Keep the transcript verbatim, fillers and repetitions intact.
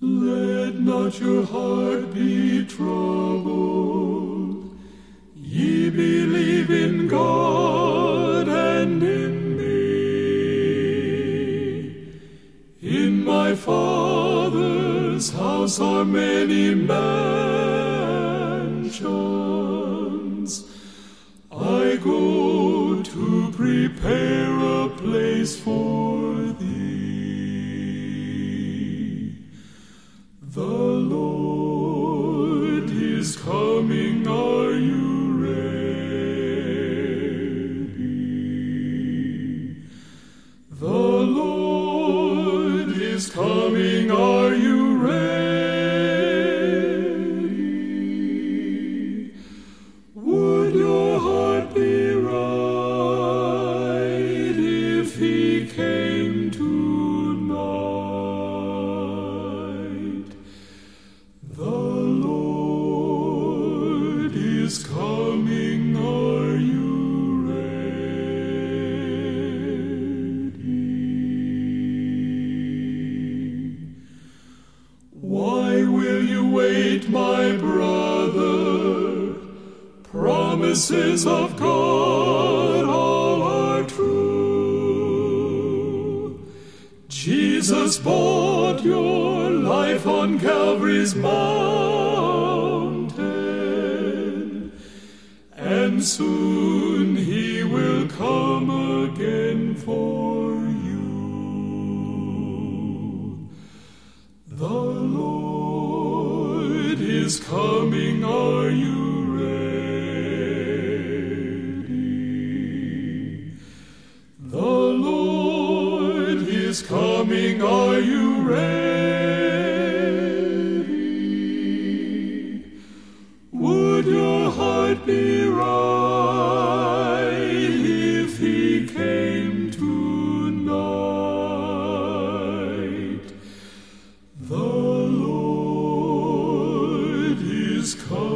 Let not your heart be troubled. Ye believe in God and in me. In my Father's house are many mansions. I go to prepare a place for thee. The Lord is coming, are you ready? The Lord is coming, are you ready? Would your heart be right if he came tonight? The Lord is coming, are you ready? Why will you wait, my brother? Promises of God all are true. Jesus bought your life on Calvary's mountain, and soon he will come again for you. The Lord is coming, are you ready? The Lord is coming, are you ready? Would your heart be right if he came tonight? The Lord is coming.